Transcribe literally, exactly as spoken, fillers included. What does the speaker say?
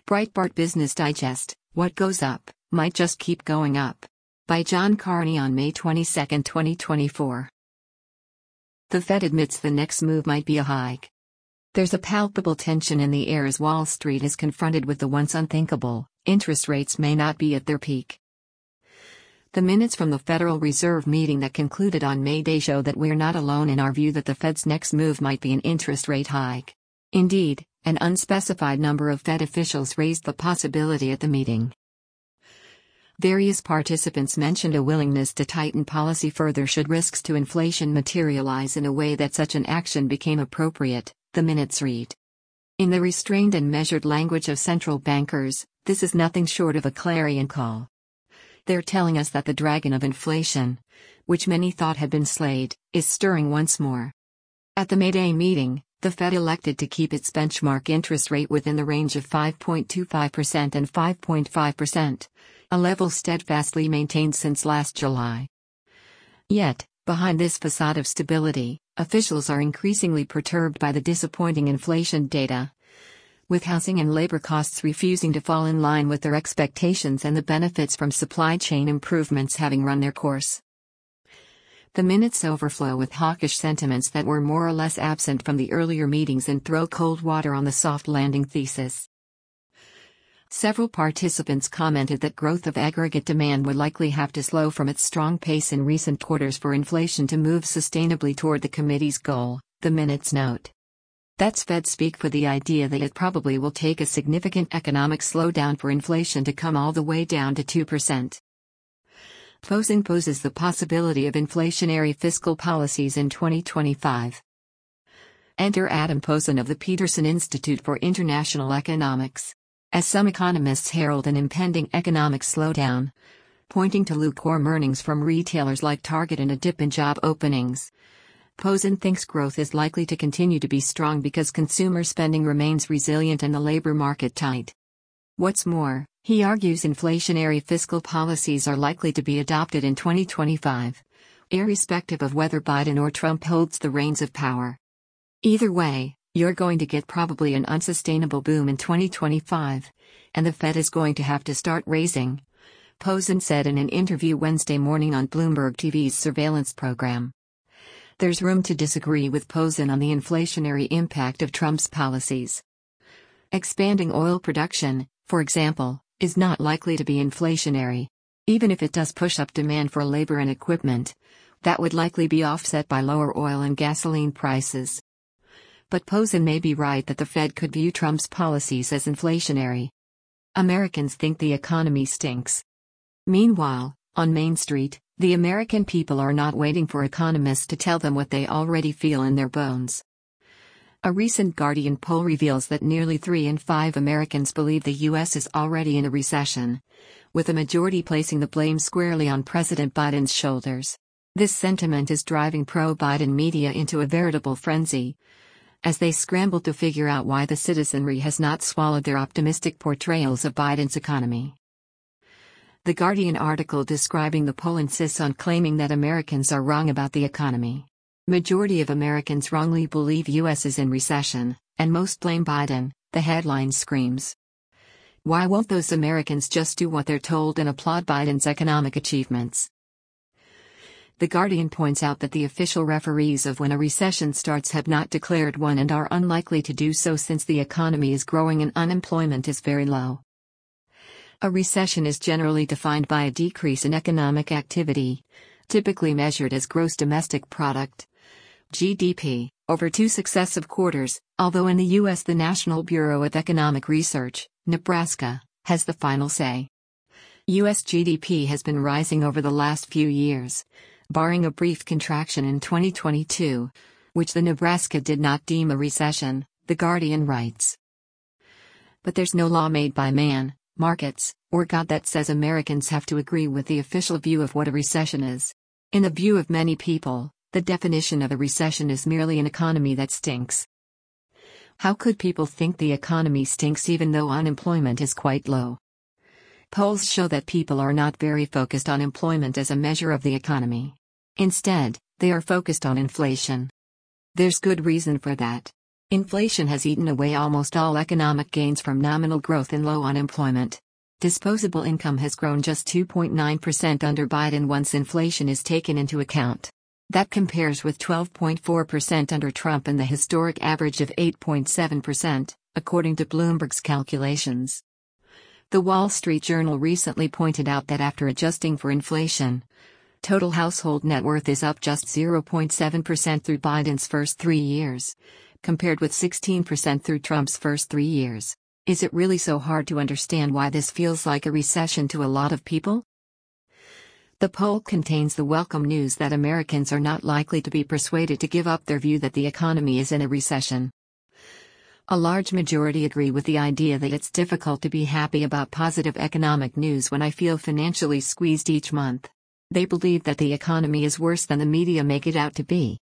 Breitbart Business Digest: What goes up might just keep going up. By John Carney on May twenty-second, twenty twenty-four. The Fed admits the next move might be a hike. There's a palpable tension in the air as Wall Street is confronted with the once unthinkable: interest rates may not be at their peak. The minutes from the Federal Reserve meeting that concluded on May Day show that we're not alone in our view that the Fed's next move might be an interest rate hike. Indeed, an unspecified number of Fed officials raised the possibility at the meeting. Various participants mentioned a willingness to tighten policy further should risks to inflation materialize in a way that such an action became appropriate, the minutes read. In the restrained and measured language of central bankers, this is nothing short of a clarion call. They're telling us that the dragon of inflation, which many thought had been slayed, is stirring once more. At the May Day meeting, the Fed elected to keep its benchmark interest rate within the range of five point two five percent and five point five percent, a level steadfastly maintained since last July. Yet, behind this facade of stability, officials are increasingly perturbed by the disappointing inflation data, with housing and labor costs refusing to fall in line with their expectations and the benefits from supply chain improvements having run their course. The minutes overflow with hawkish sentiments that were more or less absent from the earlier meetings and throw cold water on the soft landing thesis. Several participants commented that growth of aggregate demand would likely have to slow from its strong pace in recent quarters for inflation to move sustainably toward the committee's goal, the minutes note. That's Fed speak for the idea that it probably will take a significant economic slowdown for inflation to come all the way down to two percent. Posen poses the possibility of inflationary fiscal policies in twenty twenty-five. Enter Adam Posen of the Peterson Institute for International Economics. As some economists herald an impending economic slowdown, pointing to lukewarm earnings from retailers like Target and a dip in job openings, Posen thinks growth is likely to continue to be strong because consumer spending remains resilient and the labor market tight. What's more, he argues inflationary fiscal policies are likely to be adopted in twenty twenty-five, irrespective of whether Biden or Trump holds the reins of power. Either way, you're going to get probably an unsustainable boom in twenty twenty-five, and the Fed is going to have to start raising, Posen said in an interview Wednesday morning on Bloomberg T V's surveillance program. There's room to disagree with Posen on the inflationary impact of Trump's policies. Expanding oil production, for example, is not likely to be inflationary. Even if it does push up demand for labor and equipment, that would likely be offset by lower oil and gasoline prices. But Posen may be right that the Fed could view Trump's policies as inflationary. Americans think the economy stinks. Meanwhile, on Main Street, the American people are not waiting for economists to tell them what they already feel in their bones. A recent Guardian poll reveals that nearly three in five Americans believe the U S is already in a recession, with a majority placing the blame squarely on President Biden's shoulders. This sentiment is driving pro-Biden media into a veritable frenzy, as they scramble to figure out why the citizenry has not swallowed their optimistic portrayals of Biden's economy. The Guardian article describing the poll insists on claiming that Americans are wrong about the economy. Majority of Americans wrongly believe U S is in recession, and most blame Biden, the headline screams. Why won't those Americans just do what they're told and applaud Biden's economic achievements? The Guardian points out that the official referees of when a recession starts have not declared one and are unlikely to do so since the economy is growing and unemployment is very low. A recession is generally defined by a decrease in economic activity, typically measured as gross domestic product, G D P, over two successive quarters, although in the U S the National Bureau of Economic Research, Nebraska, has the final say. U S G D P has been rising over the last few years, barring a brief contraction in twenty twenty-two, which the Nebraska did not deem a recession, The Guardian writes. But there's no law made by man, markets, or God that says Americans have to agree with the official view of what a recession is. In the view of many people, the definition of a recession is merely an economy that stinks. How could people think the economy stinks even though unemployment is quite low? Polls show that people are not very focused on employment as a measure of the economy. Instead, they are focused on inflation. There's good reason for that. Inflation has eaten away almost all economic gains from nominal growth and low unemployment. Disposable income has grown just two point nine percent under Biden once inflation is taken into account. That compares with twelve point four percent under Trump and the historic average of eight point seven percent, according to Bloomberg's calculations. The Wall Street Journal recently pointed out that after adjusting for inflation, total household net worth is up just zero point seven percent through Biden's first three years, compared with sixteen percent through Trump's first three years. Is it really so hard to understand why this feels like a recession to a lot of people? The poll contains the welcome news that Americans are not likely to be persuaded to give up their view that the economy is in a recession. A large majority agree with the idea that it's difficult to be happy about positive economic news when I feel financially squeezed each month. They believe that the economy is worse than the media make it out to be.